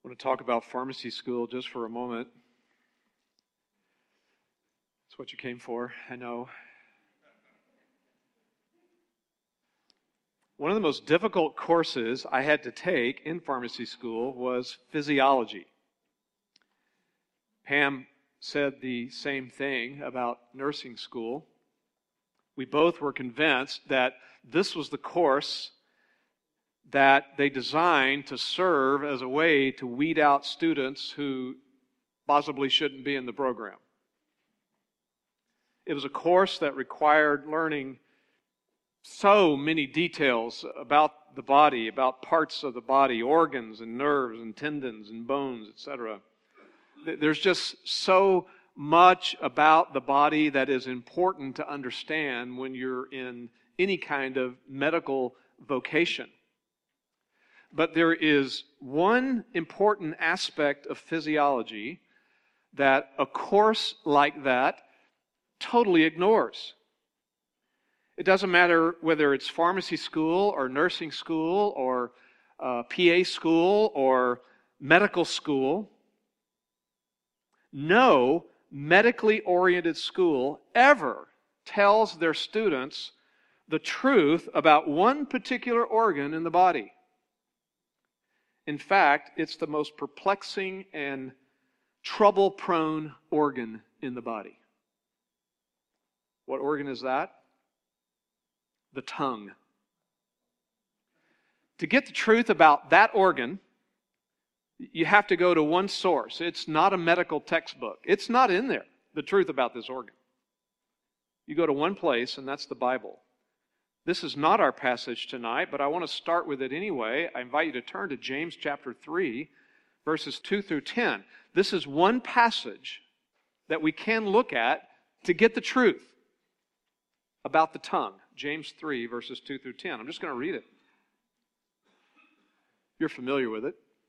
I want to talk about pharmacy school just for a moment. That's what you came for, I know. One of the most difficult courses I had to take in pharmacy school was physiology. Pam said the same thing about nursing school. We both were convinced that this was the course that they designed to serve as a way to weed out students who possibly shouldn't be in the program. It was a course that required learning so many details about the body, about parts of the body, organs and nerves and tendons and bones, etc. There's just so much about the body that is important to understand when you're in any kind of medical vocation. But there is one important aspect of physiology that a course like that totally ignores. It doesn't matter whether it's pharmacy school or nursing school or PA school or medical school. No medically oriented school ever tells their students the truth about one particular organ in the body. In fact, it's the most perplexing and trouble-prone organ in the body. What organ is that? The tongue. To get the truth about that organ, you have to go to one source. It's not a medical textbook. It's not in there, the truth about this organ. You go to one place, and that's the Bible. This is not our passage tonight, but I want to start with it anyway. I invite you to turn to James chapter 3, verses 2 through 10. This is one passage that we can look at to get the truth about the tongue. James 3, verses 2 through 10. I'm just going to read it. You're familiar with it.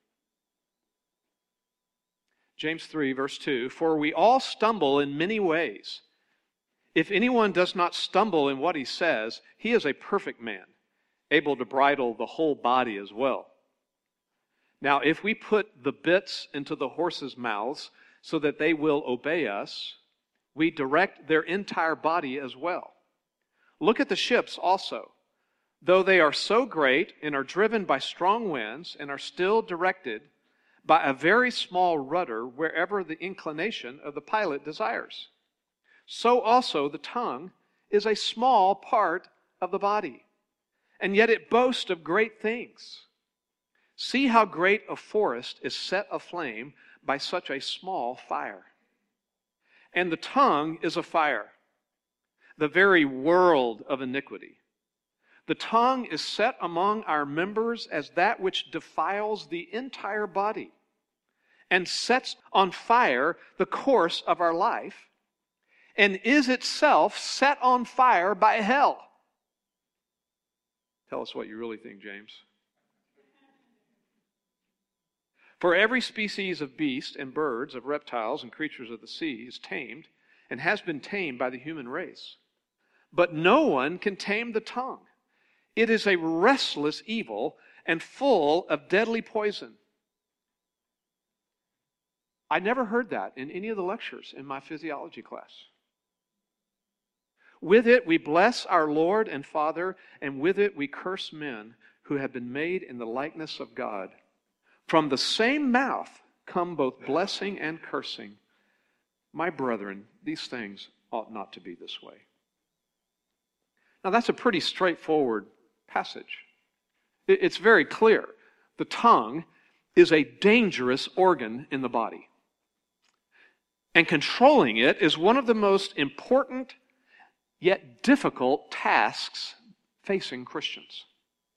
James 3, verse 2, "For we all stumble in many ways. If anyone does not stumble in what he says, he is a perfect man, able to bridle the whole body as well. Now, if we put the bits into the horses' mouths so that they will obey us, we direct their entire body as well. Look at the ships also. Though they are so great and are driven by strong winds and are still directed by a very small rudder wherever the inclination of the pilot desires. So also the tongue is a small part of the body, and yet it boasts of great things. See how great a forest is set aflame by such a small fire. And the tongue is a fire, the very world of iniquity. The tongue is set among our members as that which defiles the entire body and sets on fire the course of our life, and is itself set on fire by hell." Tell us what you really think, James. "For every species of beast and birds, of reptiles and creatures of the sea is tamed and has been tamed by the human race. But no one can tame the tongue. It is a restless evil and full of deadly poison." I never heard that in any of the lectures in my physiology class. "With it we bless our Lord and Father, and with it we curse men who have been made in the likeness of God. From the same mouth come both blessing and cursing. My brethren, these things ought not to be this way." Now that's a pretty straightforward passage. It's very clear. The tongue is a dangerous organ in the body. And controlling it is one of the most important yet difficult tasks facing Christians.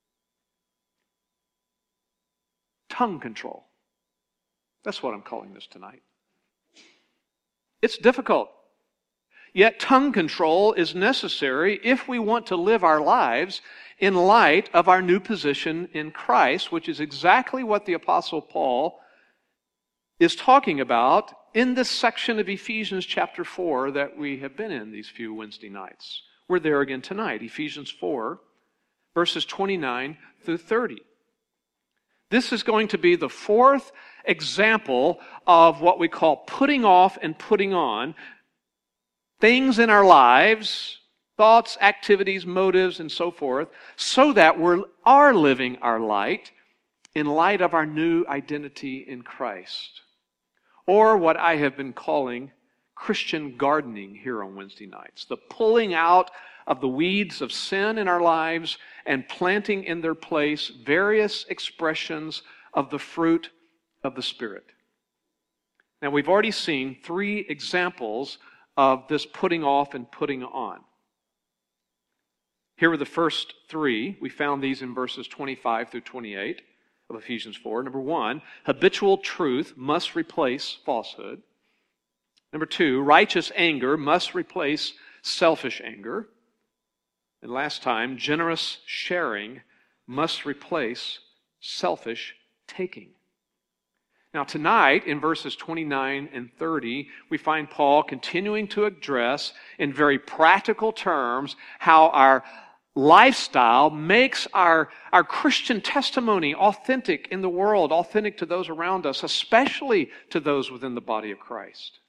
Tongue control. That's what I'm calling this tonight. It's difficult. Yet tongue control is necessary if we want to live our lives in light of our new position in Christ, which is exactly what the Apostle Paul is talking about in this section of Ephesians chapter 4 that we have been in these few Wednesday nights. We're there again tonight, Ephesians 4, verses 29 through 30. This is going to be the fourth example of what we call putting off and putting on things in our lives, thoughts, activities, motives, and so forth, so that we are living our light in light of our new identity in Christ. Or what I have been calling Christian gardening here on Wednesday nights. The pulling out of the weeds of sin in our lives and planting in their place various expressions of the fruit of the Spirit. Now, we've already seen 3 examples of this putting off and putting on. Here are the first 3. We found these in verses 25 through 28 of Ephesians 4. Number 1, habitual truth must replace falsehood. Number 2, righteous anger must replace selfish anger. And last time, generous sharing must replace selfish taking. Now tonight, in verses 29 and 30, we find Paul continuing to address in very practical terms how our lifestyle makes our Christian testimony authentic in the world, authentic to those around us, especially to those within the body of Christ.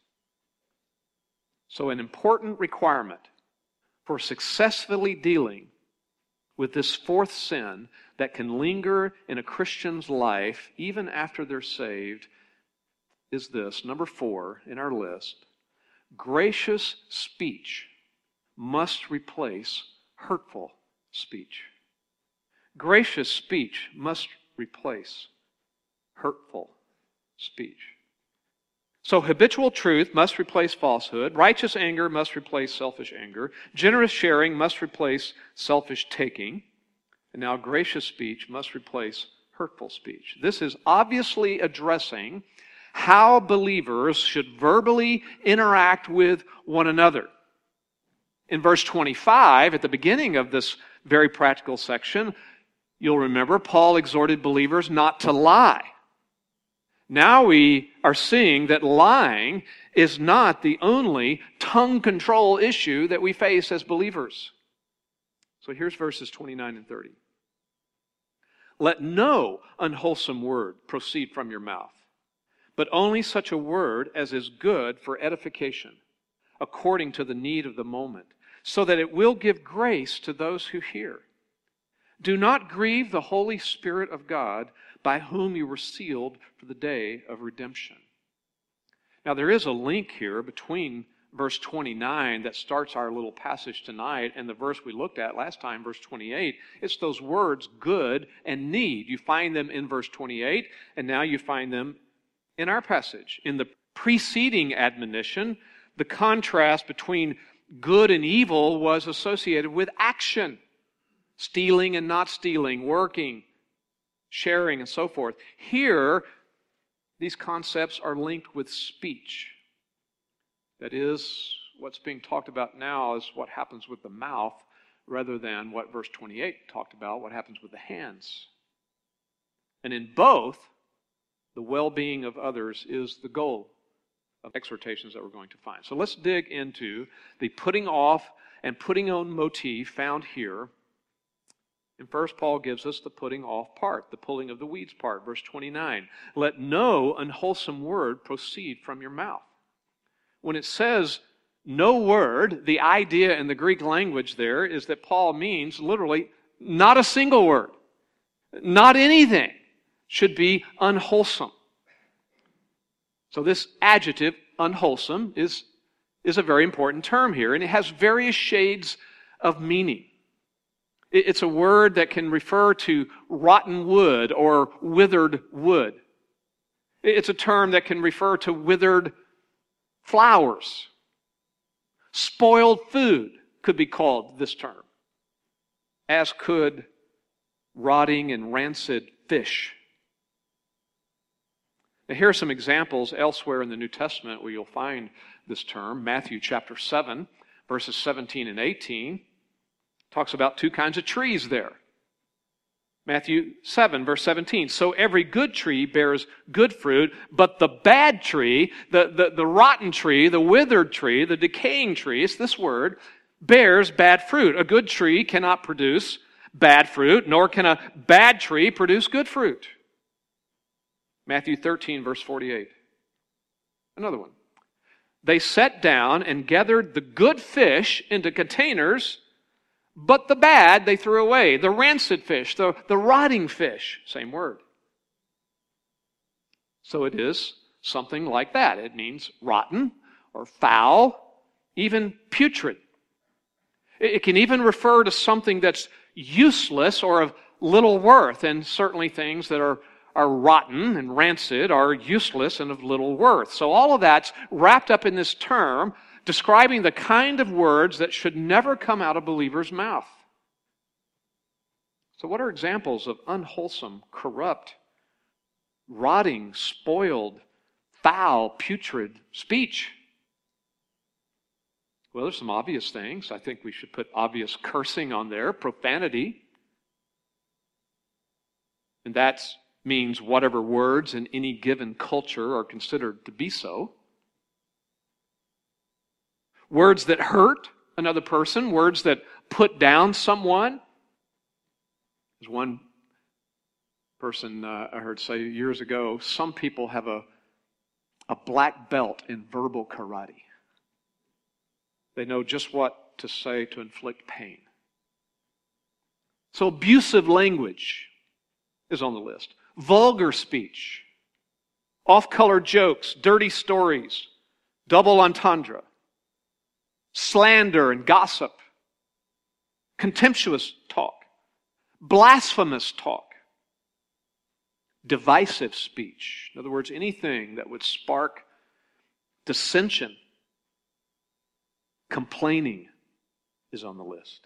So an important requirement for successfully dealing with this fourth sin that can linger in a Christian's life even after they're saved is this, number 4 in our list. Gracious speech must replace hurtful speech. Gracious speech must replace hurtful speech. So habitual truth must replace falsehood. Righteous anger must replace selfish anger. Generous sharing must replace selfish taking. And now gracious speech must replace hurtful speech. This is obviously addressing how believers should verbally interact with one another. In verse 25, at the beginning of this very practical section, you'll remember Paul exhorted believers not to lie. Now we are seeing that lying is not the only tongue control issue that we face as believers. So here's verses 29 and 30. Let no unwholesome word proceed from your mouth, but only such a word as is good for edification, according to the need of the moment, so that it will give grace to those who hear. Do not grieve the Holy Spirit of God, by whom you were sealed for the day of redemption. Now there is a link here between verse 29 that starts our little passage tonight and the verse we looked at last time, verse 28. It's those words, good and need. You find them in verse 28, and now you find them in our passage. In the preceding admonition, the contrast between good and evil was associated with action. Stealing and not stealing, working, sharing, and so forth. Here, these concepts are linked with speech. That is, what's being talked about now is what happens with the mouth rather than what verse 28 talked about, what happens with the hands. And in both, the well-being of others is the goal of exhortations that we're going to find. So let's dig into the putting off and putting on motif found here. And first, Paul gives us the putting off part, the pulling of the weeds part. Verse 29, let no unwholesome word proceed from your mouth. When it says no word, the idea in the Greek language there is that Paul means literally not a single word. Not anything should be unwholesome. So this adjective, unwholesome, is a very important term here, and it has various shades of meaning. It's a word that can refer to rotten wood or withered wood. It's a term that can refer to withered flowers. Spoiled food could be called this term, as could rotting and rancid fish. Now, here are some examples elsewhere in the New Testament where you'll find this term. Matthew chapter 7, verses 17 and 18. Talks about 2 kinds of trees there. Matthew 7, verse 17. So every good tree bears good fruit, but the bad tree, the rotten tree, the withered tree, the decaying tree, it's this word, bears bad fruit. A good tree cannot produce bad fruit, nor can a bad tree produce good fruit. Matthew 13, verse 48. Another one. They sat down and gathered the good fish into containers, but the bad they threw away. The rancid fish, the rotting fish. Same word. So it is something like that. It means rotten or foul, even putrid. It can even refer to something that's useless or of little worth, and certainly things that are rotten and rancid are useless and of little worth. So all of that's wrapped up in this term describing the kind of words that should never come out of believers' mouth. So what are examples of unwholesome, corrupt, rotting, spoiled, foul, putrid speech? Well, there's some obvious things. I think we should put obvious cursing on there, profanity. And that means whatever words in any given culture are considered to be so. Words that hurt another person, words that put down someone. There's one person I heard say years ago, some people have a black belt in verbal karate. They know just what to say to inflict pain. So abusive language is on the list. Vulgar speech, off-color jokes, dirty stories, double entendre, slander and gossip, contemptuous talk, blasphemous talk, divisive speech. In other words, anything that would spark dissension, complaining is on the list.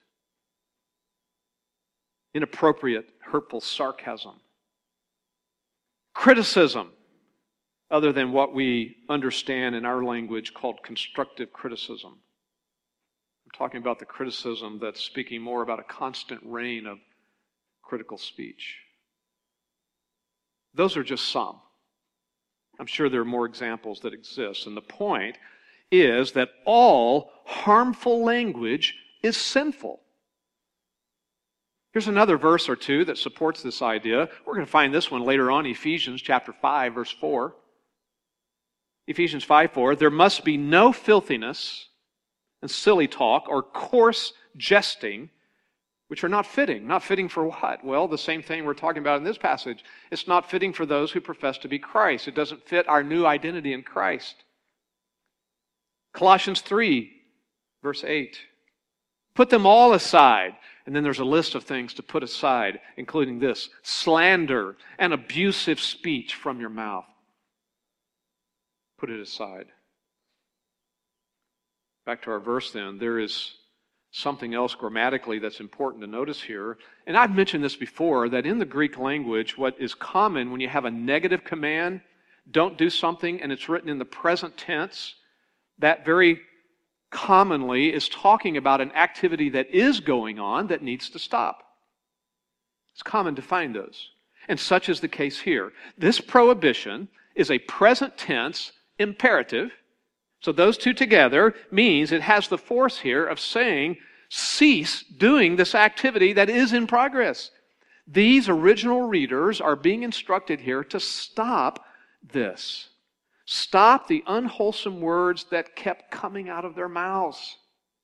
Inappropriate, hurtful sarcasm. Criticism, other than what we understand in our language called constructive criticism. I'm talking about the criticism that's speaking more about a constant rain of critical speech. Those are just some. I'm sure there are more examples that exist. And the point is that all harmful language is sinful. Here's another verse or two that supports this idea. We're going to find this one later on, Ephesians chapter 5, verse 4. Ephesians 5:4, there must be no filthiness and silly talk or coarse jesting, which are not fitting. Not fitting for what? Well, the same thing we're talking about in this passage. It's not fitting for those who profess to be Christ. It doesn't fit our new identity in Christ. Colossians 3, verse 8. Put them all aside. And then there's a list of things to put aside, including this: slander and abusive speech from your mouth. Put it aside. Back to our verse then. There is something else grammatically that's important to notice here. And I've mentioned this before, that in the Greek language, what is common when you have a negative command, don't do something, and it's written in the present tense, that very commonly is talking about an activity that is going on that needs to stop. It's common to find those. And such is the case here. This prohibition is a present tense imperative. So those two together means it has the force here of saying, cease doing this activity that is in progress. These original readers are being instructed here to stop this. Stop the unwholesome words that kept coming out of their mouths.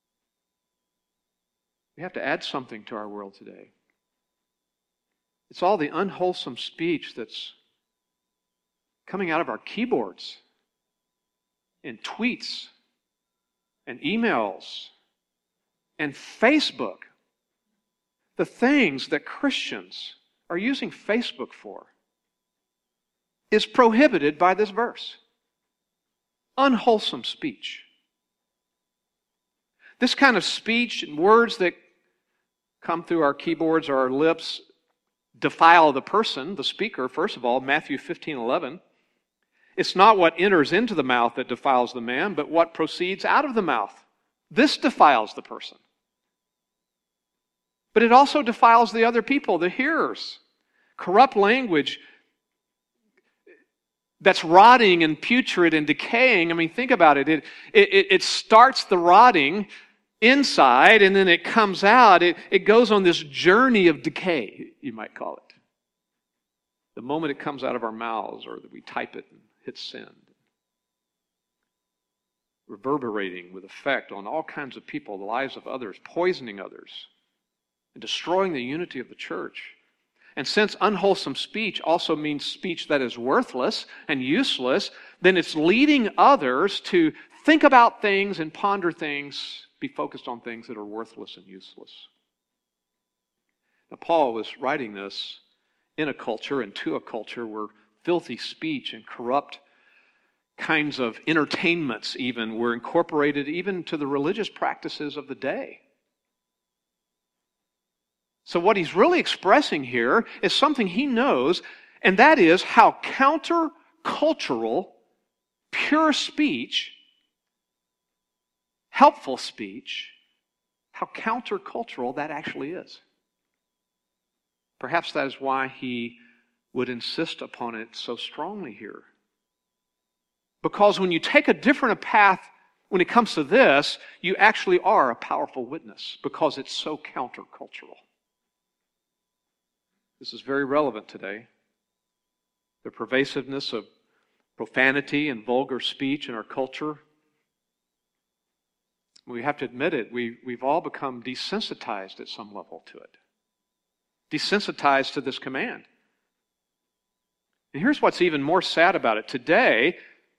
We have to add something to our world today. It's all the unwholesome speech that's coming out of our keyboards and tweets and emails and Facebook. The things that Christians are using Facebook for is prohibited by this verse. Unwholesome speech. This kind of speech and words that come through our keyboards or our lips defile the person, the speaker. First of all, Matthew 15:11. It's not what enters into the mouth that defiles the man, but what proceeds out of the mouth. This defiles the person. But it also defiles the other people, the hearers. Corrupt language that's rotting and putrid and decaying. I mean, think about it. It starts the rotting inside, and then it comes out. It goes on this journey of decay, you might call it. the moment it comes out of our mouths or that we type it and hit send. Reverberating with effect on all kinds of people, the lives of others, poisoning others, and destroying the unity of the church. And since unwholesome speech also means speech that is worthless and useless, then it's leading others to think about things and ponder things, be focused on things that are worthless and useless. Now, Paul was writing this in a culture and to a culture where filthy speech and corrupt kinds of entertainments even were incorporated even to the religious practices of the day. So what he's really expressing here is something he knows, and that is how countercultural, pure speech, helpful speech, how countercultural that actually is. Perhaps that is why he would insist upon it so strongly here. Because when you take a different path when it comes to this, you actually are a powerful witness because it's so countercultural. This is very relevant today. The pervasiveness of profanity and vulgar speech in our culture. We have to admit it, we've all become desensitized at some level to it. Desensitized to this command. And here's what's even more sad about it. Today,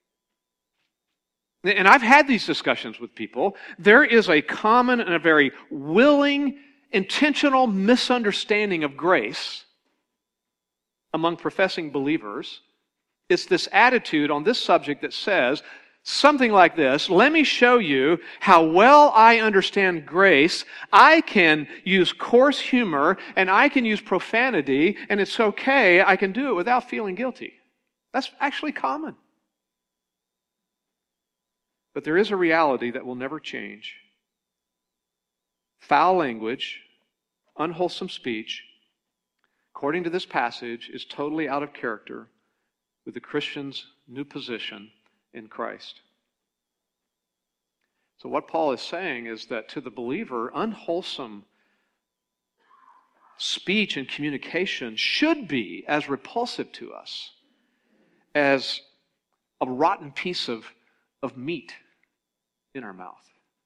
and I've had these discussions with people, there is a common and a very willing, intentional misunderstanding of grace among professing believers. It's this attitude on this subject that says something like this: let me show you how well I understand grace. I can use coarse humor and I can use profanity, and it's okay. I can do it without feeling guilty. That's actually common. But there is a reality that will never change. Foul language, unwholesome speech, according to this passage, is totally out of character with the Christian's new position in Christ. So what Paul is saying is that to the believer, unwholesome speech and communication should be as repulsive to us as a rotten piece of meat in our mouth,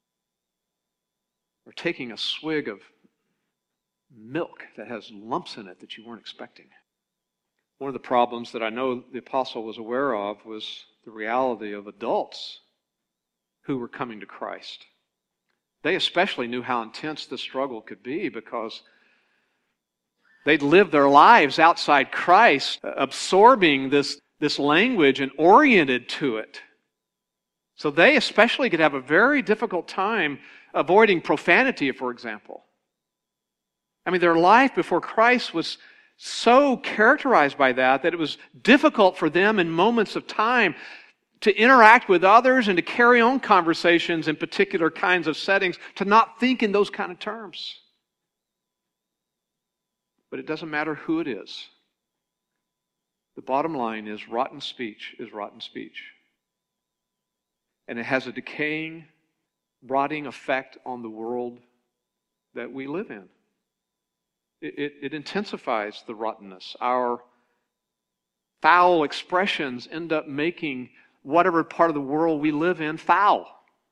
or taking a swig of milk that has lumps in it that you weren't expecting. One of the problems that I know the apostle was aware of was the reality of adults who were coming to Christ. They especially knew how intense this struggle could be because they'd lived their lives outside Christ, absorbing this language and oriented to it. So they especially could have a very difficult time avoiding profanity, for example. I mean, their life before Christ was so characterized by that it was difficult for them in moments of time to interact with others and to carry on conversations in particular kinds of settings, to not think in those kind of terms. But it doesn't matter who it is. The bottom line is rotten speech is rotten speech. And it has a decaying, rotting effect on the world that we live in. It intensifies the rottenness. Our foul expressions end up making whatever part of the world we live in foul.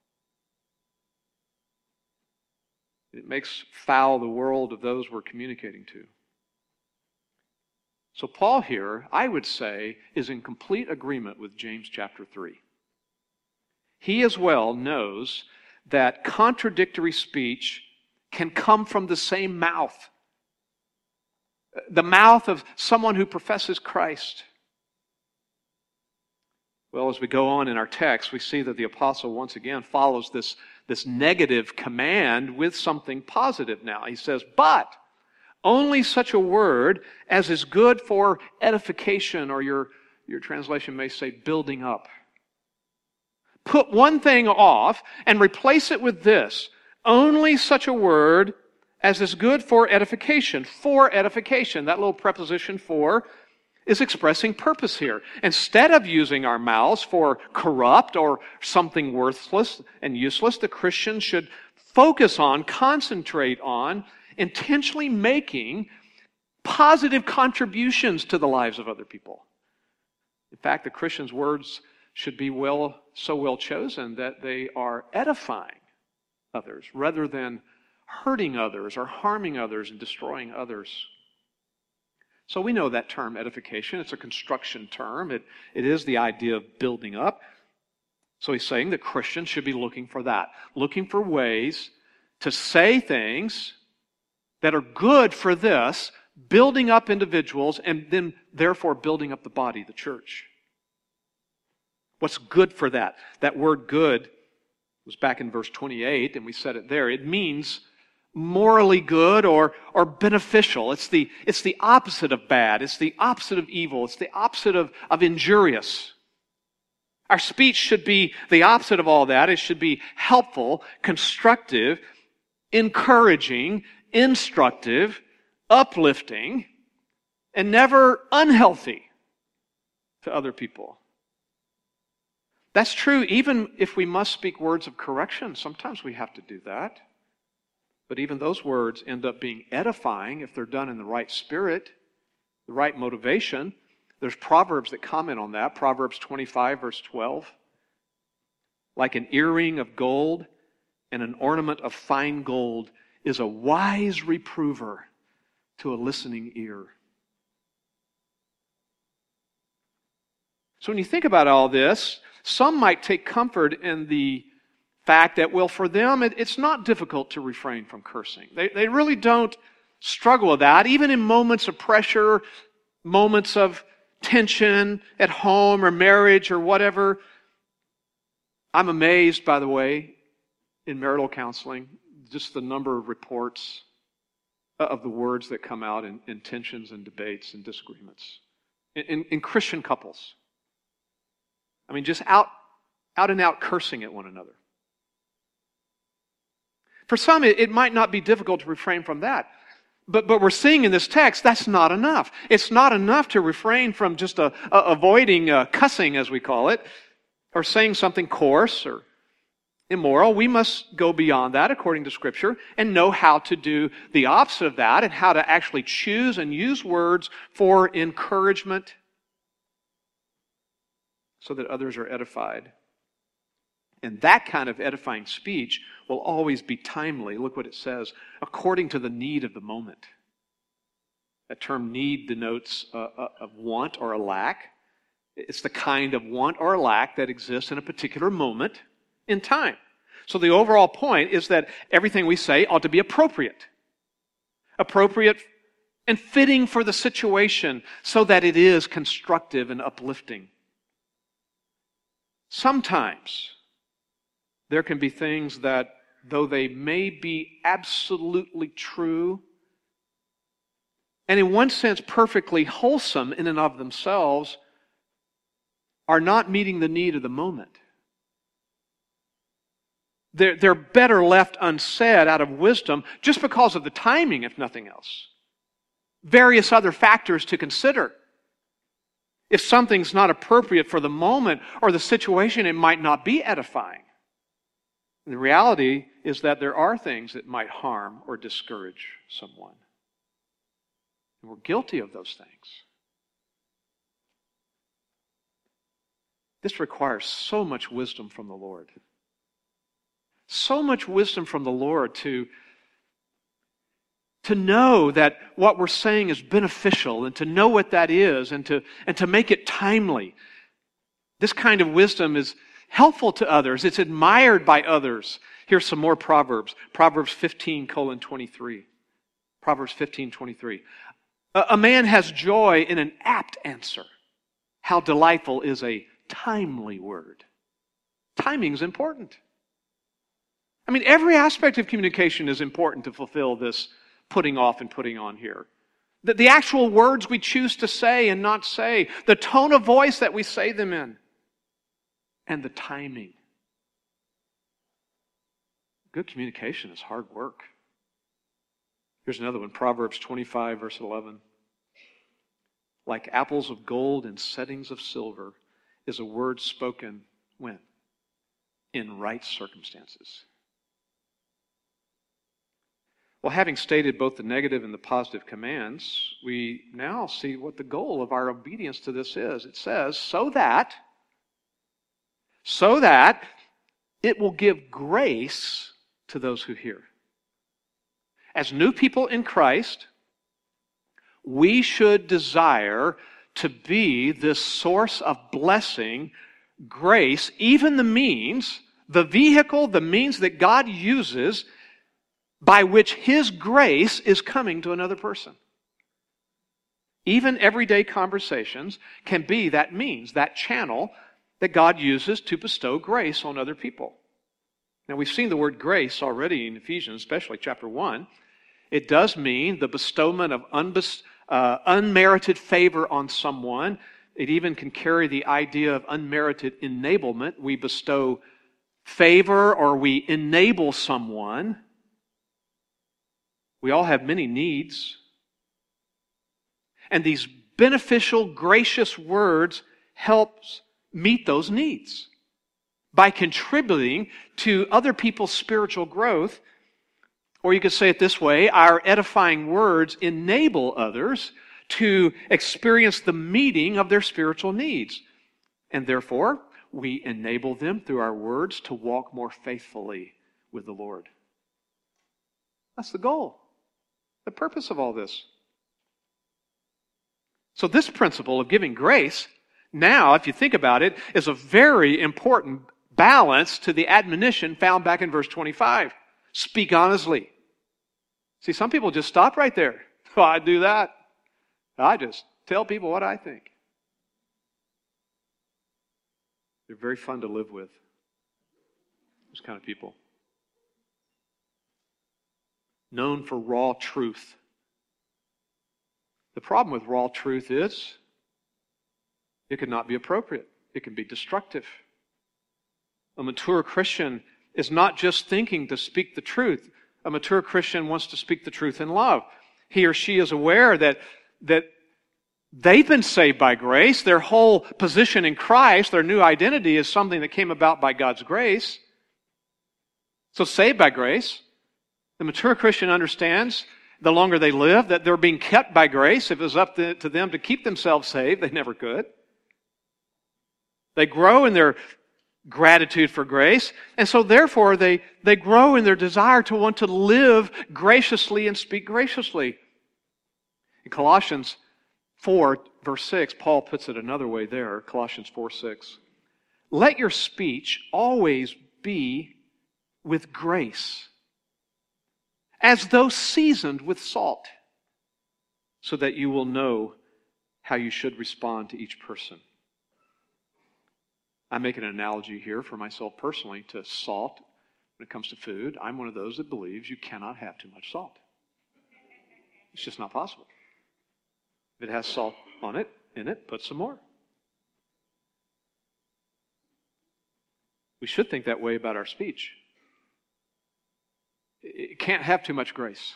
It makes foul the world of those we're communicating to. So Paul here, I would say, is in complete agreement with James chapter 3. He as well knows that contradictory speech can come from the same mouth. The mouth of someone who professes Christ. Well, as we go on in our text, we see that the apostle once again follows this negative command with something positive now. He says, but only such a word as is good for edification, or your translation may say building up. Put one thing off and replace it with this. Only such a word as is good for edification. For edification. That little preposition for is expressing purpose here. Instead of using our mouths for corrupt or something worthless and useless, the Christian should focus on, concentrate on, intentionally making positive contributions to the lives of other people. In fact, the Christian's words should be so well chosen that they are edifying others rather than hurting others or harming others and destroying others. So we know that term edification. It's a construction term. It is the idea of building up. So he's saying that Christians should be looking for that, looking for ways to say things that are good for this, building up individuals, and then therefore building up the body, the church. What's good for that? That word good was back in verse 28, and we said it there. It means morally good or beneficial. It's the opposite of bad. It's the opposite of evil. It's the opposite of injurious. Our speech should be the opposite of all that. It should be helpful, constructive, encouraging, instructive, uplifting, and never unhealthy to other people. That's true even if we must speak words of correction. Sometimes we have to do that. But even those words end up being edifying if they're done in the right spirit, the right motivation. There's Proverbs that comment on that. Proverbs 25, verse 12. Like an earring of gold and an ornament of fine gold is a wise reprover to a listening ear. So when you think about all this, some might take comfort in the fact that, well, for them, it's not difficult to refrain from cursing. They really don't struggle with that, even in moments of pressure, moments of tension at home or marriage or whatever. I'm amazed, by the way, in marital counseling, just the number of reports of the words that come out in tensions and debates and disagreements in Christian couples. I mean, just out and out cursing at one another. For some, it might not be difficult to refrain from that. But we're seeing in this text, that's not enough. It's not enough to refrain from just avoiding cussing, as we call it, or saying something coarse or immoral. We must go beyond that, according to Scripture, and know how to do the opposite of that and how to actually choose and use words for encouragement so that others are edified. And that kind of edifying speech will always be timely. Look what it says, according to the need of the moment. That term need denotes a want or a lack. It's the kind of want or lack that exists in a particular moment in time. So the overall point is that everything we say ought to be appropriate. Appropriate and fitting for the situation so that it is constructive and uplifting. Sometimes there can be things that, though they may be absolutely true, and in one sense perfectly wholesome in and of themselves, are not meeting the need of the moment. They're better left unsaid out of wisdom just because of the timing, if nothing else. Various other factors to consider. If something's not appropriate for the moment or the situation, it might not be edifying. The reality is that there are things that might harm or discourage someone. And we're guilty of those things. This requires so much wisdom from the Lord. So much wisdom from the Lord to know that what we're saying is beneficial and to know what that is and to make it timely. This kind of wisdom is helpful to others. It's admired by others. Here's some more Proverbs. Proverbs 15:23. Proverbs 15:23. A man has joy in an apt answer. How delightful is a timely word. Timing is important. I mean, every aspect of communication is important to fulfill this putting off and putting on here. The actual words we choose to say and not say, the tone of voice that we say them in, and the timing. Good communication is hard work. Here's another one, Proverbs 25, verse 11. Like apples of gold in settings of silver is a word spoken when? In right circumstances. Well, having stated both the negative and the positive commands, we now see what the goal of our obedience to this is. It says, so that it will give grace to those who hear. As new people in Christ, we should desire to be this source of blessing, grace, even the means, the vehicle, the means that God uses by which His grace is coming to another person. Even everyday conversations can be that means, that channel that God uses to bestow grace on other people. Now, we've seen the word grace already in Ephesians, especially chapter 1. It does mean the bestowment of unmerited favor on someone. It even can carry the idea of unmerited enablement. We bestow favor or we enable someone. We all have many needs. And these beneficial, gracious words help meet those needs by contributing to other people's spiritual growth. Or you could say it this way, our edifying words enable others to experience the meeting of their spiritual needs. And therefore, we enable them through our words to walk more faithfully with the Lord. That's the goal. The purpose of all this. So this principle of giving grace, now, if you think about it, is a very important balance to the admonition found back in verse 25. Speak honestly. See, some people just stop right there. Oh, I do that. I just tell people what I think. They're very fun to live with, those kind of people. Known for raw truth. The problem with raw truth is it could not be appropriate. It can be destructive. A mature Christian is not just thinking to speak the truth. A mature Christian wants to speak the truth in love. He or she is aware that they've been saved by grace. Their whole position in Christ, their new identity, is something that came about by God's grace. So saved by grace. The mature Christian understands, the longer they live, that they're being kept by grace. If it was up to them to keep themselves saved, they never could. They grow in their gratitude for grace, and so therefore they grow in their desire to want to live graciously and speak graciously. In Colossians 4, verse 6, Paul puts it another way there, Colossians 4:6. Let your speech always be with grace, as though seasoned with salt, so that you will know how you should respond to each person. I make an analogy here for myself personally to salt when it comes to food. I'm one of those that believes you cannot have too much salt. It's just not possible. If it has salt in it, put some more. We should think that way about our speech. It can't have too much grace.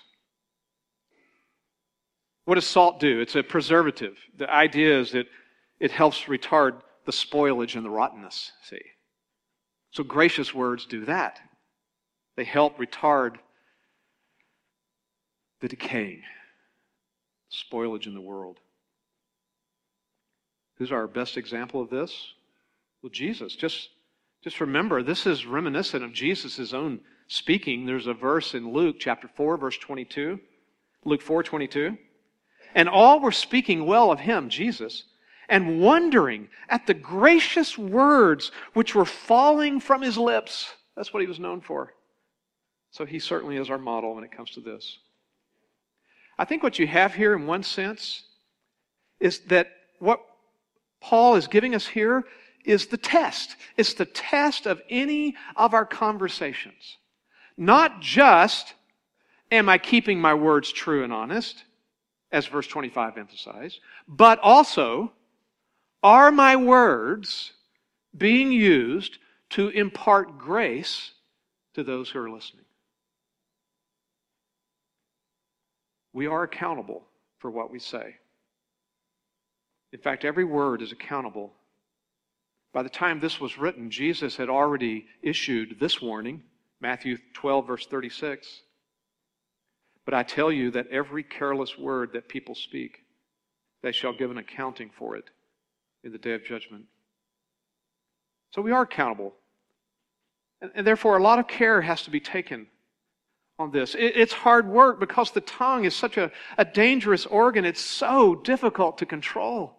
What does salt do? It's a preservative. The idea is that it helps retard the spoilage and the rottenness, see. So gracious words do that. They help retard the decaying, spoilage in the world. Who's our best example of this? Well, Jesus. Just remember, this is reminiscent of Jesus' own speaking. There's a verse in Luke chapter 4, verse 22. Luke 4:22. And all were speaking well of him, Jesus, and wondering at the gracious words which were falling from his lips. That's what he was known for. So he certainly is our model when it comes to this. I think what you have here in one sense is that what Paul is giving us here is the test. It's the test of any of our conversations. Not just, am I keeping my words true and honest, as verse 25 emphasized, but also, are my words being used to impart grace to those who are listening? We are accountable for what we say. In fact, every word is accountable. By the time this was written, Jesus had already issued this warning, Matthew 12, verse 36. But I tell you that every careless word that people speak, they shall give an accounting for it in the day of judgment. So we are accountable. And therefore, a lot of care has to be taken on this. It's hard work because the tongue is such a dangerous organ. It's so difficult to control.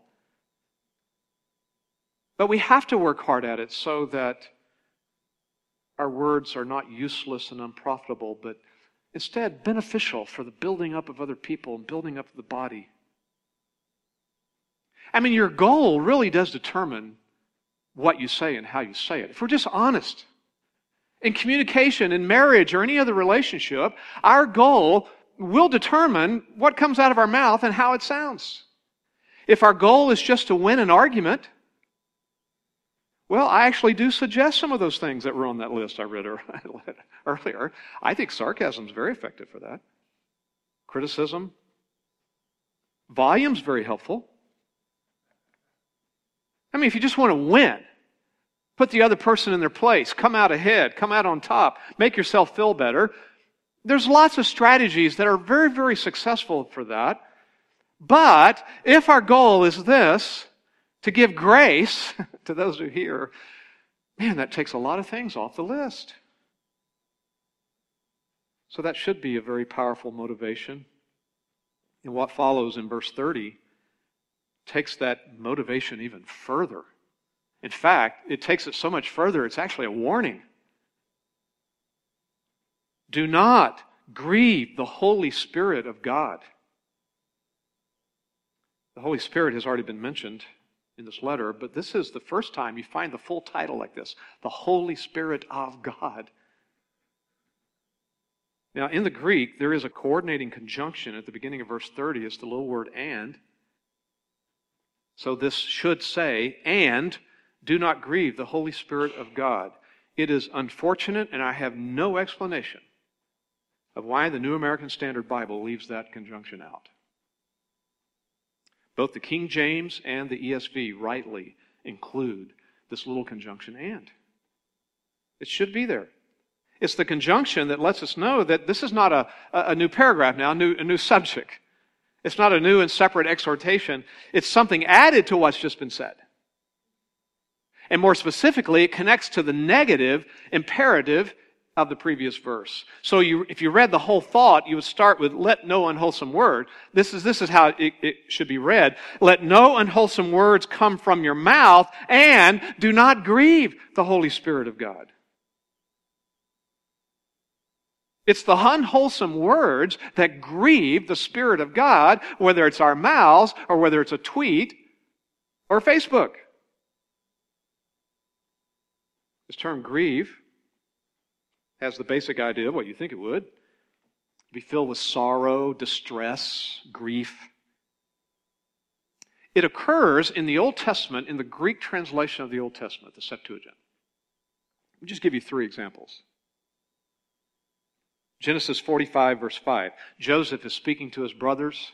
But we have to work hard at it so that our words are not useless and unprofitable, but instead beneficial for the building up of other people and building up the body. I mean, your goal really does determine what you say and how you say it. If we're just honest, in communication, in marriage, or any other relationship, our goal will determine what comes out of our mouth and how it sounds. If our goal is just to win an argument, well, I actually do suggest some of those things that were on that list I read earlier. I think sarcasm is very effective for that. Criticism. Volume's very helpful. I mean, if you just want to win, put the other person in their place, come out ahead, come out on top, make yourself feel better. There's lots of strategies that are very, very successful for that. But if our goal is this, to give grace to those who hear, man, that takes a lot of things off the list. So that should be a very powerful motivation. And what follows in verse 30 takes that motivation even further. In fact, it takes it so much further, it's actually a warning. Do not grieve the Holy Spirit of God. The Holy Spirit has already been mentioned in this letter, but this is the first time you find the full title like this, the Holy Spirit of God. Now, in the Greek, there is a coordinating conjunction at the beginning of verse 30. It's the little word and. So this should say, and do not grieve the Holy Spirit of God. It is unfortunate, and I have no explanation of why the New American Standard Bible leaves that conjunction out. Both the King James and the ESV rightly include this little conjunction and. It should be there. It's the conjunction that lets us know that this is not a new paragraph now, a new subject. It's not a new and separate exhortation. It's something added to what's just been said. And more specifically, it connects to the negative imperative of the previous verse. So if you read the whole thought, you would start with, let no unwholesome word. This is how it should be read. Let no unwholesome words come from your mouth, and do not grieve the Holy Spirit of God. It's the unwholesome words that grieve the Spirit of God, whether it's our mouths or whether it's a tweet or Facebook. This term grieve has the basic idea of what you think it would. Be filled with sorrow, distress, grief. It occurs in the Old Testament, in the Greek translation of the Old Testament, the Septuagint. Let me just give you 3 examples. Genesis 45, verse 5. Joseph is speaking to his brothers,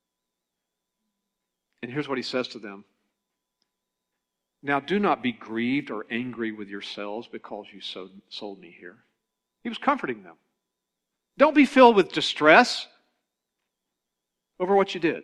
and here's what he says to them. Now do not be grieved or angry with yourselves because you sold me here. He was comforting them. Don't be filled with distress over what you did.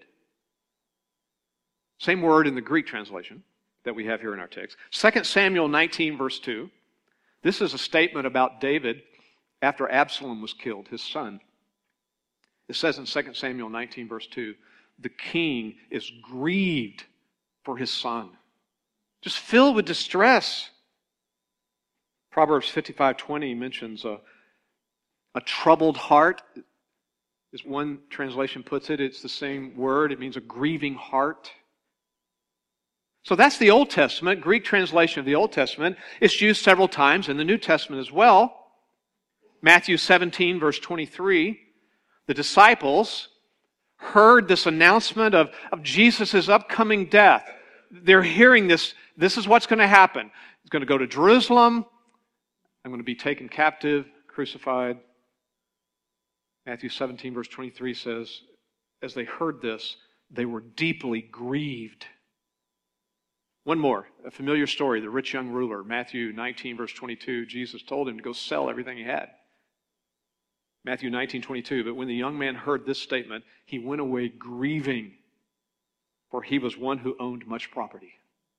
Same word in the Greek translation that we have here in our text. 2 Samuel 19, verse 2. This is a statement about David after Absalom was killed, his son. It says in 2 Samuel 19, verse 2, the king is grieved for his son. Just filled with distress. Proverbs 55:20 mentions a troubled heart, as one translation puts it. It's the same word. It means a grieving heart. So that's the Old Testament, Greek translation of the Old Testament. It's used several times in the New Testament as well. Matthew 17, verse 23, the disciples heard this announcement of Jesus' upcoming death. They're hearing this. This is what's going to happen. He's going to go to Jerusalem. I'm going to be taken captive, crucified. Matthew 17, verse 23 says, as they heard this, they were deeply grieved. One more, a familiar story, the rich young ruler. Matthew 19, verse 22, Jesus told him to go sell everything he had. Matthew 19:22, but when the young man heard this statement, he went away grieving, for he was one who owned much property.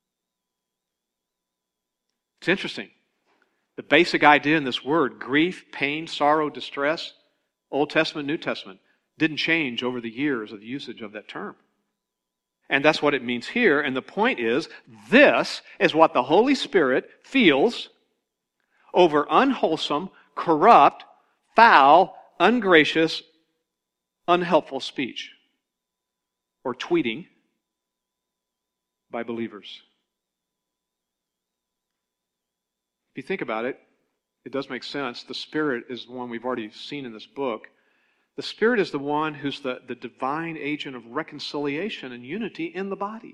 It's interesting. The basic idea in this word, grief, pain, sorrow, distress, Old Testament, New Testament, didn't change over the years of the usage of that term. And that's what it means here. And the point is, this is what the Holy Spirit feels over unwholesome, corrupt, foul, ungracious, unhelpful speech or tweeting by believers. If you think about it, it does make sense. The Spirit is the one we've already seen in this book. The Spirit is the one who's the divine agent of reconciliation and unity in the body.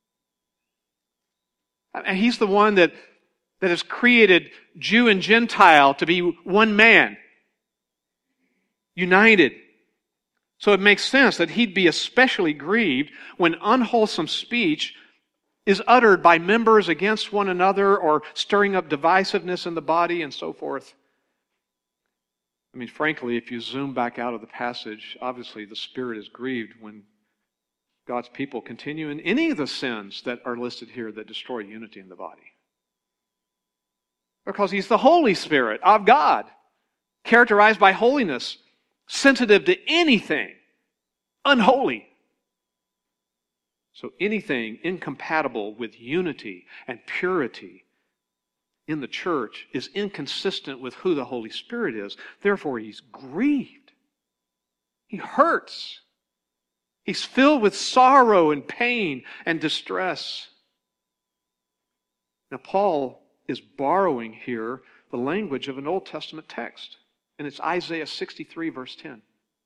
And He's the one that has created Jew and Gentile to be one man, united. So it makes sense that He'd be especially grieved when unwholesome speech is uttered by members against one another or stirring up divisiveness in the body and so forth. I mean, frankly, if you zoom back out of the passage, obviously the Spirit is grieved when God's people continue in any of the sins that are listed here that destroy unity in the body. Because He's the Holy Spirit of God, characterized by holiness, sensitive to anything unholy. So anything incompatible with unity and purity in the church is inconsistent with who the Holy Spirit is. Therefore, He's grieved. He hurts. He's filled with sorrow and pain and distress. Now, Paul is borrowing here the language of an Old Testament text, and it's Isaiah 63, verse 10.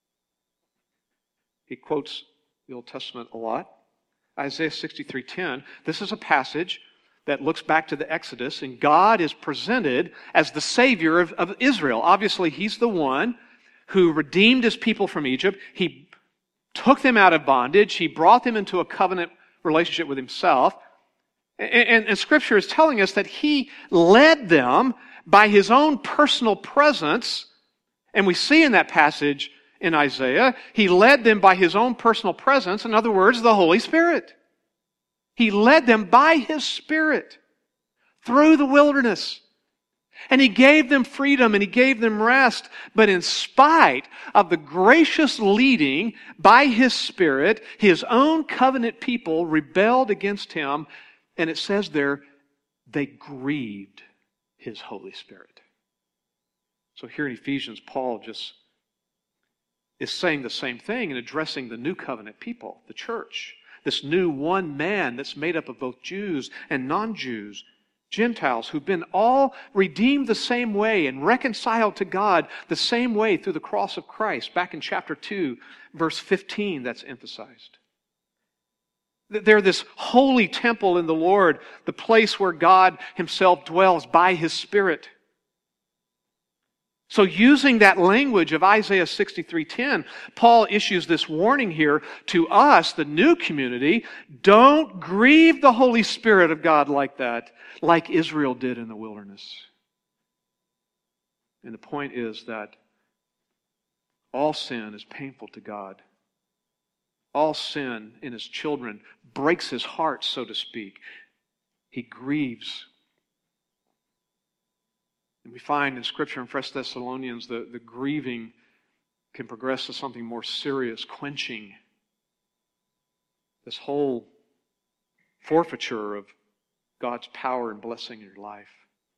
He quotes the Old Testament a lot. Isaiah 63:10. This is a passage that looks back to the Exodus, and God is presented as the Savior of Israel. Obviously, He's the one who redeemed His people from Egypt. He took them out of bondage. He brought them into a covenant relationship with Himself. And Scripture is telling us that He led them by His own personal presence. And we see in that passage in Isaiah, He led them by His own personal presence. In other words, the Holy Spirit. He led them by His Spirit through the wilderness. And He gave them freedom and He gave them rest. But in spite of the gracious leading by His Spirit, His own covenant people rebelled against Him. And it says there, they grieved His Holy Spirit. So here in Ephesians, Paul just is saying the same thing and addressing the new covenant people, the church. This new one man that's made up of both Jews and non-Jews, Gentiles, who've been all redeemed the same way and reconciled to God the same way through the cross of Christ. Back in chapter 2, verse 15, that's emphasized. They're this holy temple in the Lord, the place where God Himself dwells by His Spirit. So using that language of Isaiah 63:10, Paul issues this warning here to us, the new community. Don't grieve the Holy Spirit of God like that, like Israel did in the wilderness. And the point is that all sin is painful to God. All sin in His children breaks His heart, so to speak. He grieves. And we find in Scripture in 1 Thessalonians the grieving can progress to something more serious, quenching this whole forfeiture of God's power and blessing in your life.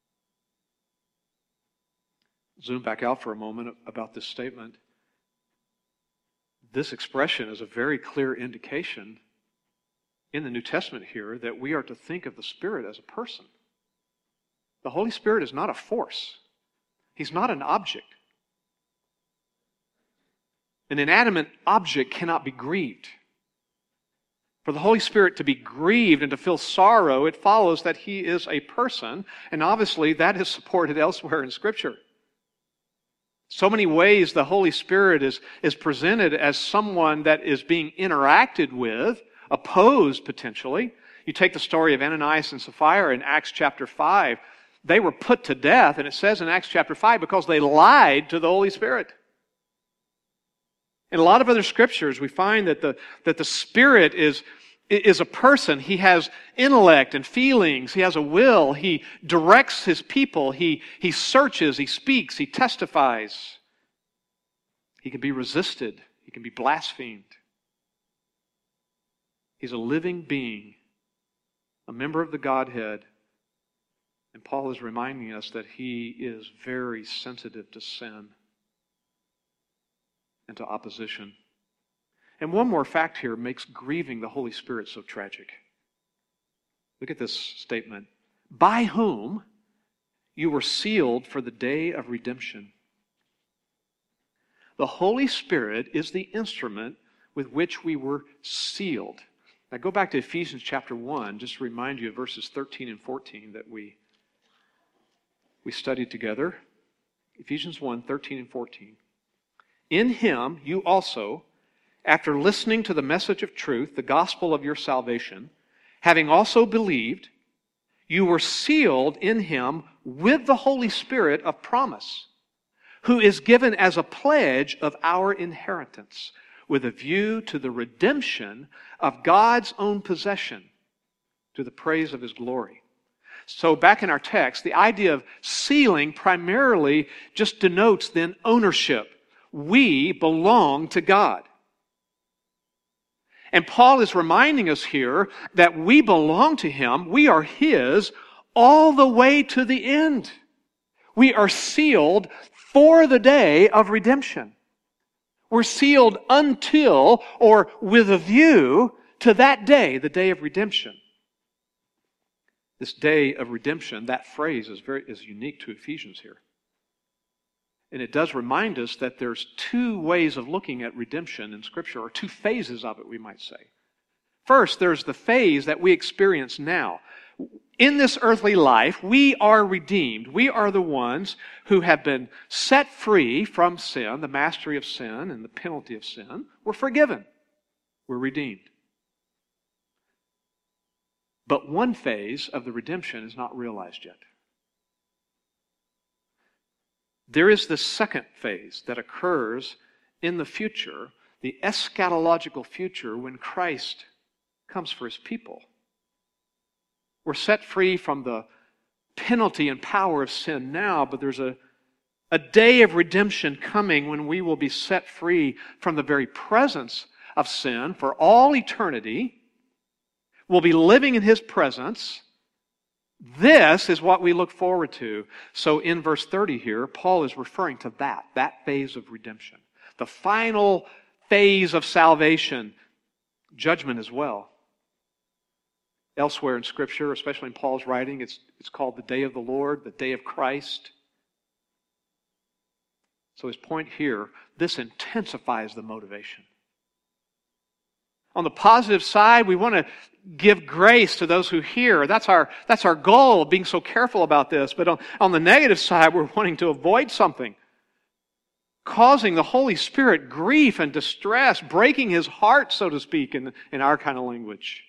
Zoom back out for a moment about this statement. This expression is a very clear indication in the New Testament here that we are to think of the Spirit as a person. The Holy Spirit is not a force. He's not an object. An inanimate object cannot be grieved. For the Holy Spirit to be grieved and to feel sorrow, it follows that He is a person, and obviously that is supported elsewhere in Scripture. So many ways the Holy Spirit is presented as someone that is being interacted with, opposed potentially. You take the story of Ananias and Sapphira in Acts chapter 5. They were put to death, and it says in Acts chapter 5, because they lied to the Holy Spirit. In a lot of other scriptures, we find that the Spirit is a person. He has intellect and feelings. He has a will. He directs His people. He searches. He speaks. He testifies. He can be resisted. He can be blasphemed. He's a living being, a member of the Godhead. And Paul is reminding us that He is very sensitive to sin and to opposition. And one more fact here makes grieving the Holy Spirit so tragic. Look at this statement. By whom you were sealed for the day of redemption. The Holy Spirit is the instrument with which we were sealed. Now go back to Ephesians chapter 1, just to remind you of verses 13 and 14 that we studied together. Ephesians 1, 13 and 14. In Him you also, after listening to the message of truth, the gospel of your salvation, having also believed, you were sealed in Him with the Holy Spirit of promise, who is given as a pledge of our inheritance, with a view to the redemption of God's own possession, to the praise of His glory. So back in our text, the idea of sealing primarily just denotes then ownership. We belong to God. And Paul is reminding us here that we belong to Him. We are His all the way to the end. We are sealed for the day of redemption. We're sealed until or with a view to that day, the day of redemption. This day of redemption, that phrase is unique to Ephesians here. And it does remind us that there's two ways of looking at redemption in Scripture, or two phases of it, we might say. First, there's the phase that we experience now. In this earthly life, we are redeemed. We are the ones who have been set free from sin, the mastery of sin and the penalty of sin. We're forgiven. We're redeemed. But one phase of the redemption is not realized yet. There is the second phase that occurs in the future, the eschatological future, when Christ comes for His people. We're set free from the penalty and power of sin now, but there's a day of redemption coming when we will be set free from the very presence of sin for all eternity. We'll be living in His presence. This is what we look forward to. So in verse 30 here, Paul is referring to that phase of redemption. The final phase of salvation, judgment as well. Elsewhere in Scripture, especially in Paul's writing, it's called the day of the Lord, the day of Christ. So his point here, this intensifies the motivation. On the positive side, we want to give grace to those who hear. That's our goal, being so careful about this. But on the negative side, we're wanting to avoid something, causing the Holy Spirit grief and distress, breaking His heart, so to speak, in our kind of language.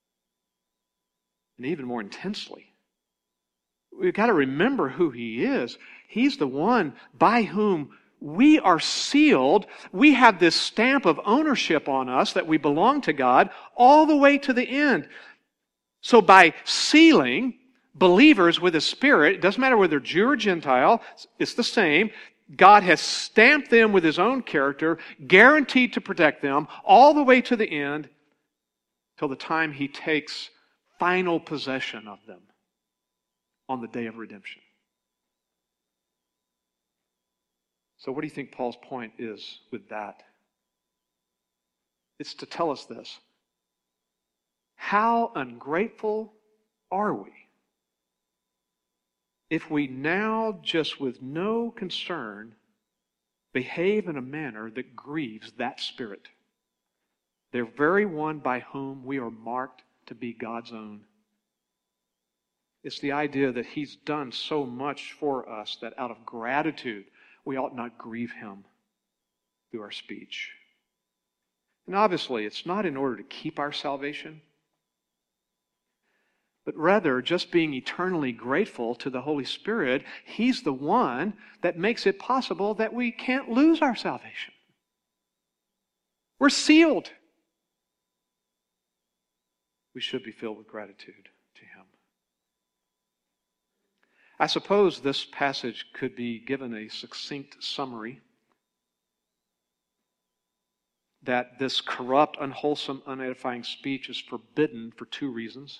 And even more intensely, we've got to remember who He is. He's the one by whom we are sealed. We have this stamp of ownership on us that we belong to God all the way to the end. So by sealing believers with His Spirit, it doesn't matter whether they're Jew or Gentile, it's the same. God has stamped them with His own character, guaranteed to protect them all the way to the end till the time He takes final possession of them on the day of redemption. So what do you think Paul's point is with that? It's to tell us this. How ungrateful are we if we now, just with no concern, behave in a manner that grieves that Spirit, the very one by whom we are marked to be God's own? It's the idea that He's done so much for us that out of gratitude, we ought not grieve Him through our speech. And obviously, it's not in order to keep our salvation, but rather just being eternally grateful to the Holy Spirit. He's the one that makes it possible that we can't lose our salvation. We're sealed. We should be filled with gratitude to Him. I suppose this passage could be given a succinct summary that this corrupt, unwholesome, unedifying speech is forbidden for two reasons.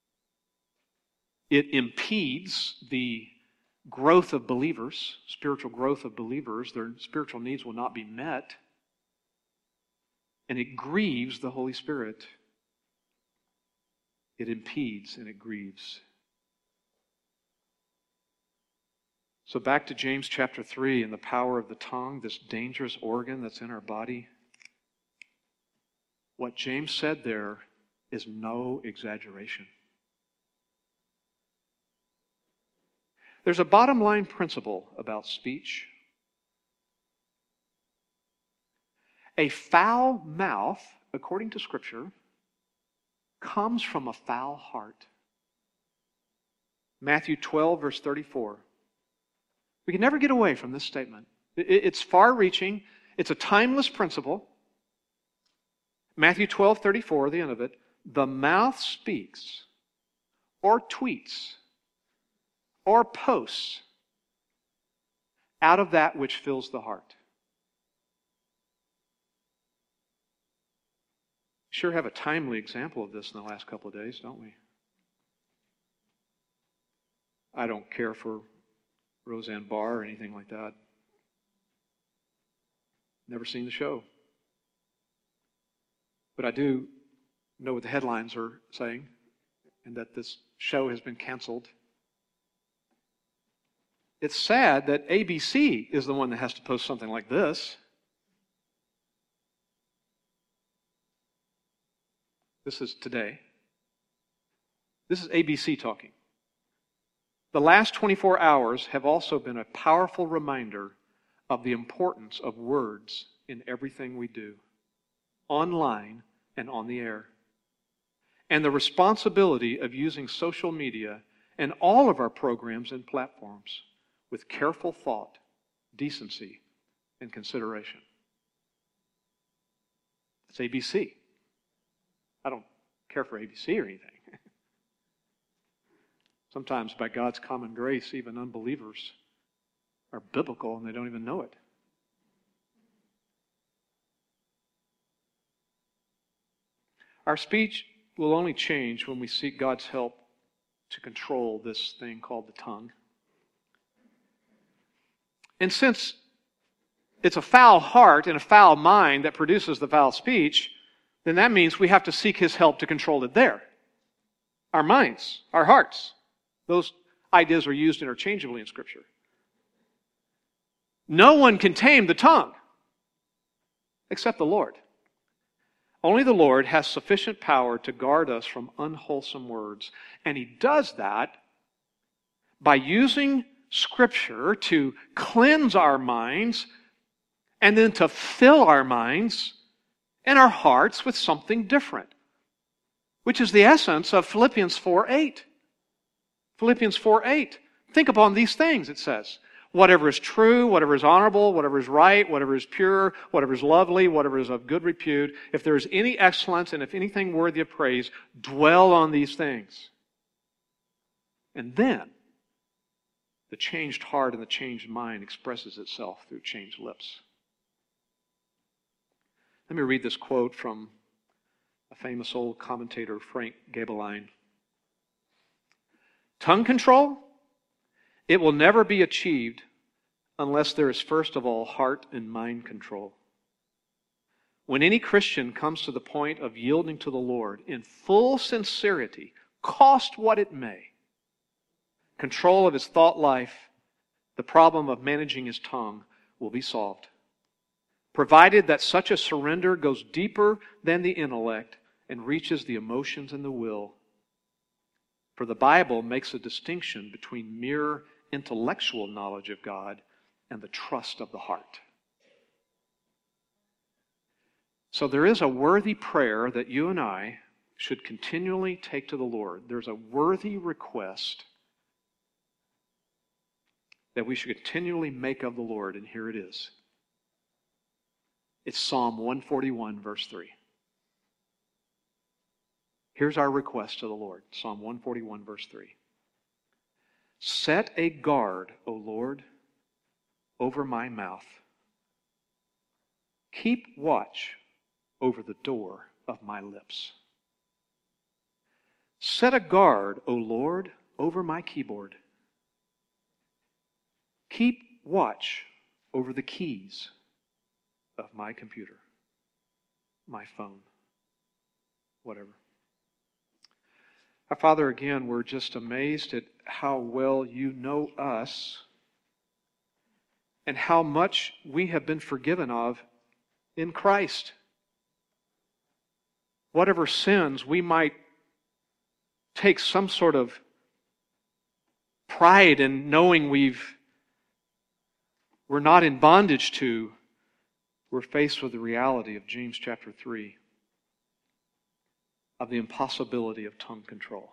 It impedes the growth of believers, spiritual growth of believers. Their spiritual needs will not be met. And it grieves the Holy Spirit. It impedes and it grieves. So back to James chapter 3 and the power of the tongue, this dangerous organ that's in our body. What James said there is no exaggeration. There's a bottom line principle about speech. A foul mouth, according to Scripture, comes from a foul heart. Matthew 12, verse 34. We can never get away from this statement. It's far-reaching. It's a timeless principle. Matthew 12, 34, the end of it. The mouth speaks, or tweets, or posts out of that which fills the heart. Sure have a timely example of this in the last couple of days, don't we? I don't care for Roseanne Barr or anything like that. Never seen the show. But I do know what the headlines are saying, and that this show has been canceled. It's sad that ABC is the one that has to post something like this. This is today. This is ABC talking. The last 24 hours have also been a powerful reminder of the importance of words in everything we do, online and on the air, and the responsibility of using social media and all of our programs and platforms with careful thought, decency, and consideration. It's ABC. I don't care for ABC or anything. Sometimes, by God's common grace, even unbelievers are biblical and they don't even know it. Our speech will only change when we seek God's help to control this thing called the tongue. And since it's a foul heart and a foul mind that produces the foul speech, then that means we have to seek His help to control it there. Our minds, our hearts. Those ideas are used interchangeably in Scripture. No one can tame the tongue except the Lord. Only the Lord has sufficient power to guard us from unwholesome words. And He does that by using Scripture to cleanse our minds and then to fill our minds and our hearts with something different, which is the essence of Philippians 4:8. Philippians 4:8. Think upon these things, it says. Whatever is true, whatever is honorable, whatever is right, whatever is pure, whatever is lovely, whatever is of good repute, if there is any excellence and if anything worthy of praise, dwell on these things. And then, the changed heart and the changed mind expresses itself through changed lips. Let me read this quote from a famous old commentator, Frank Gabeline. Tongue control? It will never be achieved unless there is first of all heart and mind control. When any Christian comes to the point of yielding to the Lord in full sincerity, cost what it may, control of his thought life, the problem of managing his tongue will be solved, provided that such a surrender goes deeper than the intellect and reaches the emotions and the will. For the Bible makes a distinction between mere intellectual knowledge of God and the trust of the heart. So there is a worthy prayer that you and I should continually take to the Lord. There's a worthy request that we should continually make of the Lord, and here it is. It's Psalm 141, verse 3. Here's our request to the Lord. Psalm 141, verse 3. Set a guard, O Lord, over my mouth. Keep watch over the door of my lips. Set a guard, O Lord, over my keyboard. Keep watch over the keys of my computer, my phone, whatever. Our Father, again, we're just amazed at how well you know us and how much we have been forgiven of in Christ. Whatever sins we might take some sort of pride in knowing we're not in bondage to, we're faced with the reality of James chapter 3, of the impossibility of tongue control.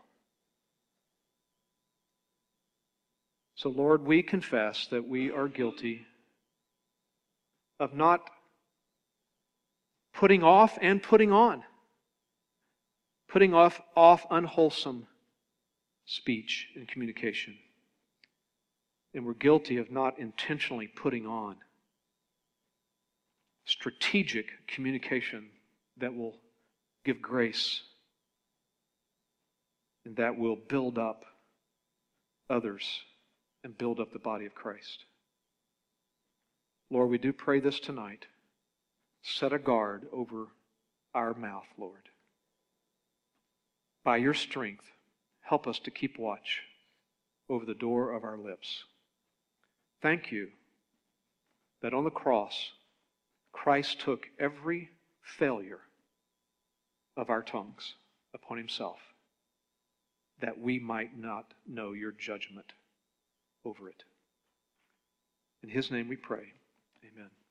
So, Lord, we confess that we are guilty of not putting off and putting on, putting off unwholesome speech and communication. And we're guilty of not intentionally putting on strategic communication that will give grace and that will build up others and build up the body of Christ. Lord, we do pray this tonight. Set a guard over our mouth, Lord. By your strength, help us to keep watch over the door of our lips. Thank you that on the cross, Christ took every failure of our tongues upon himself, that we might not know your judgment over it. In his name we pray. Amen.